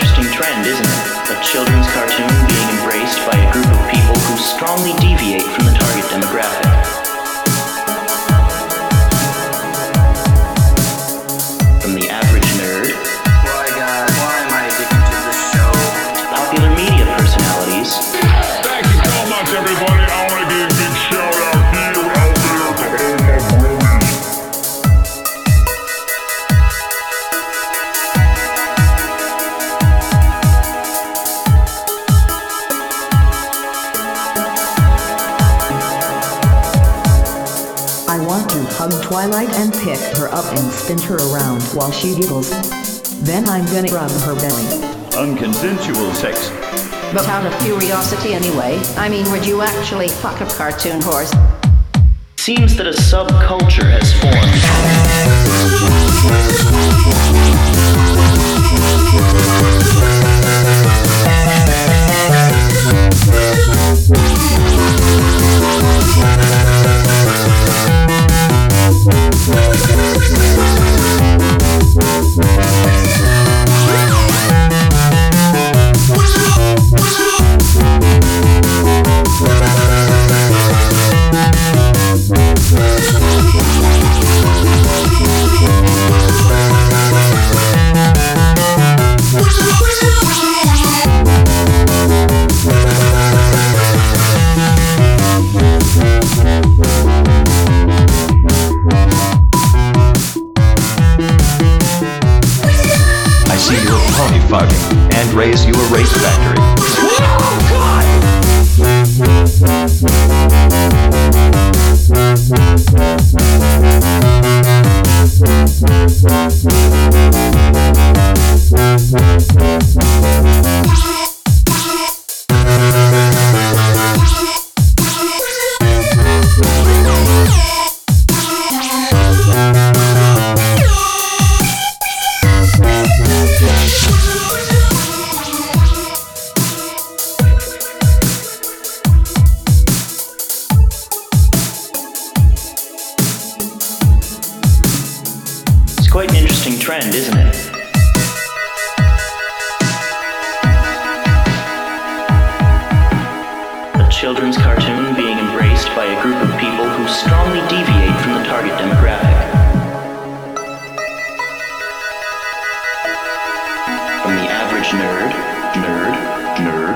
interesting trend, isn't it? A children's cartoon being embraced by a group of people who strongly deviate from the target demographic. From the average nerd, Why, God, why am I addicted to this show? to popular media personalities, Thank you so much, everybody. I want to give a big shout out here, out there, to all my brothers. I want to hug Twilight and pick her up and spin her around while she giggles. Then I'm gonna rub her belly. Unconsensual sex. But out of curiosity anyway, I mean, would you actually fuck a cartoon horse? seems that a subculture has and raise you a race factory. quite an interesting trend, isn't it? A children's cartoon being embraced by a group of people who strongly deviate from the target demographic. From the average nerd,